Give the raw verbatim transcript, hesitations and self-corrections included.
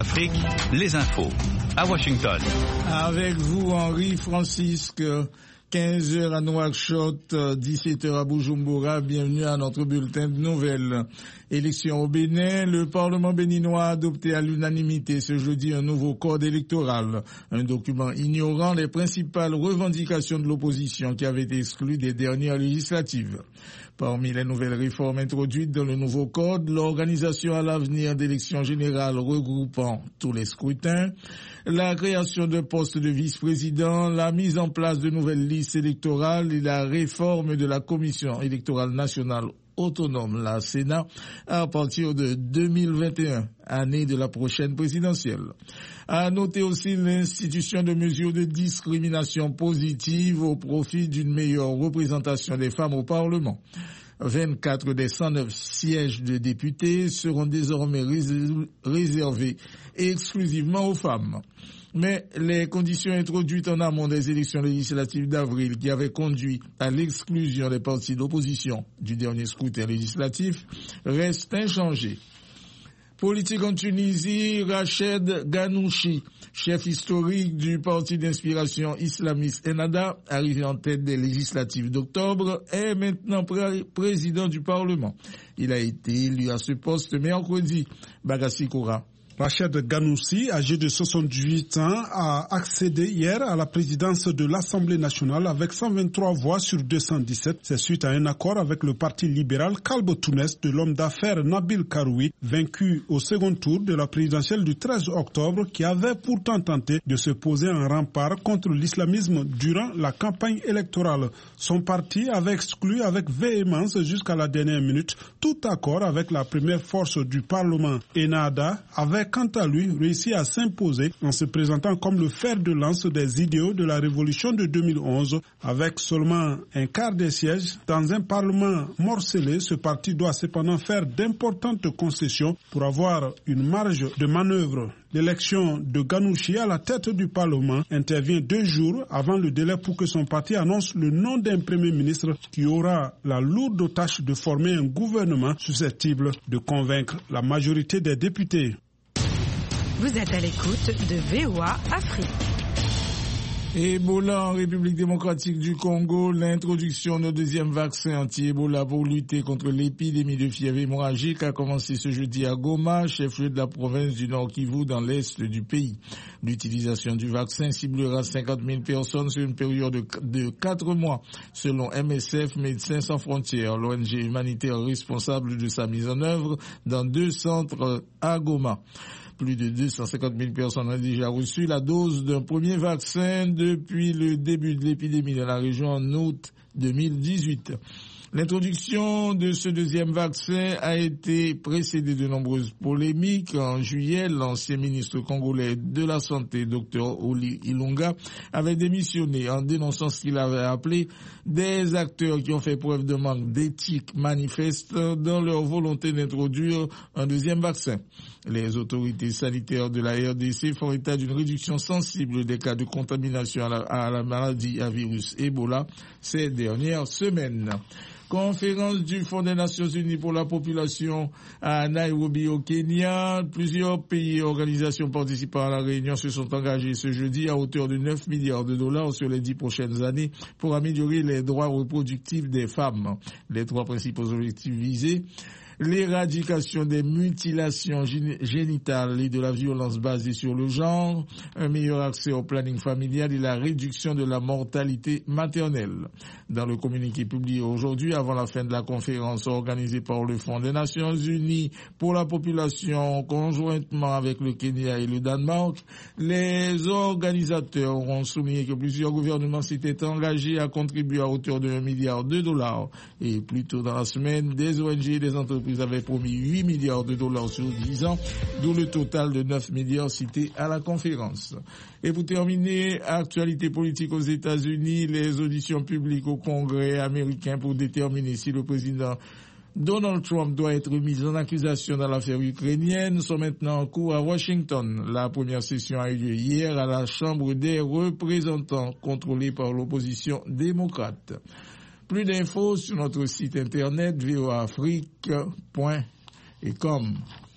Afrique, les infos. À Washington. Avec vous, Henri Francisque, quinze heures à Nouakchott, dix-sept heures à Bujumbura. Bienvenue à notre bulletin de nouvelles. Élection au Bénin, le Parlement béninois a adopté à l'unanimité ce jeudi un nouveau code électoral, un document ignorant les principales revendications de l'opposition qui avait été exclue des dernières législatives. Parmi les nouvelles réformes introduites dans le nouveau code, l'organisation à l'avenir d'élections générales regroupant tous les scrutins, la création de postes de vice-président, la mise en place de nouvelles listes électorales et la réforme de la Commission électorale nationale autonome, la Sénat, à partir de deux mille vingt et un, année de la prochaine présidentielle. À noter aussi l'institution de mesures de discrimination positive au profit d'une meilleure représentation des femmes au Parlement. vingt-quatre des cent neuf sièges de députés seront désormais réservés exclusivement aux femmes. Mais les conditions introduites en amont des élections législatives d'avril qui avaient conduit à l'exclusion des partis d'opposition du dernier scrutin législatif restent inchangées. Politique en Tunisie, Rached Ghannouchi, chef historique du parti d'inspiration islamiste Ennahda, arrivé en tête des législatives d'octobre, est maintenant pré- président du Parlement. Il a été élu à ce poste mercredi. Bagassi Koura. Rached Ghannouchi, âgé de soixante-huit ans, a accédé hier à la présidence de l'Assemblée nationale avec cent vingt-trois voix sur deux cent dix-sept. C'est suite à un accord avec le parti libéral Kalbo Tounès de l'homme d'affaires Nabil Karoui, vaincu au second tour de la présidentielle du treize octobre, qui avait pourtant tenté de se poser en rempart contre l'islamisme durant la campagne électorale. Son parti avait exclu avec véhémence jusqu'à la dernière minute tout accord avec la première force du Parlement. Ennahda avait quant à lui réussi à s'imposer en se présentant comme le fer de lance des idéaux de la révolution de deux mille onze. Avec seulement un quart des sièges dans un parlement morcelé, ce parti doit cependant faire d'importantes concessions pour avoir une marge de manœuvre. L'élection de Ghannouchi à la tête du Parlement intervient deux jours avant le délai pour que son parti annonce le nom d'un Premier ministre qui aura la lourde tâche de former un gouvernement susceptible de convaincre la majorité des députés. Vous êtes à l'écoute de V O A Afrique. Ebola en République démocratique du Congo, l'introduction d'un deuxième vaccin anti-Ebola pour lutter contre l'épidémie de fièvre hémorragique a commencé ce jeudi à Goma, chef-lieu de la province du Nord Kivu dans l'est du pays. L'utilisation du vaccin ciblera cinquante mille personnes sur une période de, de quatre mois, selon M S F, Médecins sans frontières, l'O N G humanitaire responsable de sa mise en œuvre dans deux centres à Goma. Plus de deux cent cinquante mille personnes ont déjà reçu la dose d'un premier vaccin depuis le début de l'épidémie dans la région en août deux mille dix-huit. L'introduction de ce deuxième vaccin a été précédée de nombreuses polémiques. En juillet, l'ancien ministre congolais de la Santé, Dr Oli Ilunga, avait démissionné en dénonçant ce qu'il avait appelé des acteurs qui ont fait preuve de manque d'éthique manifeste dans leur volonté d'introduire un deuxième vaccin. Les autorités sanitaires de la R D C font état d'une réduction sensible des cas de contamination à la, à la maladie à virus Ebola ces dernières semaines. Conférence du Fonds des Nations Unies pour la population à Nairobi au Kenya. Plusieurs pays et organisations participant à la réunion se sont engagés ce jeudi à hauteur de neuf milliards de dollars sur les dix prochaines années pour améliorer les droits reproductifs des femmes. Les trois principaux objectifs visés: l'éradication des mutilations génitales et de la violence basée sur le genre, un meilleur accès au planning familial et la réduction de la mortalité maternelle. Dans le communiqué publié aujourd'hui avant la fin de la conférence organisée par le Fonds des Nations Unies pour la population conjointement avec le Kenya et le Danemark, les organisateurs ont souligné que plusieurs gouvernements s'étaient engagés à contribuer à hauteur de un milliard de dollars. Et plus tôt dans la semaine, des O N G et des entreprises avaient promis huit milliards de dollars sur dix ans, d'où le total de neuf milliards cités à la conférence. Et pour terminer, actualité politique aux États-Unis, les auditions publiques au Congrès américain pour déterminer si le président Donald Trump doit être mis en accusation dans l'affaire ukrainienne sont maintenant en cours à Washington. La première session a eu lieu hier à la Chambre des représentants, contrôlée par l'opposition démocrate. Plus d'infos sur notre site internet v o a afrique point com.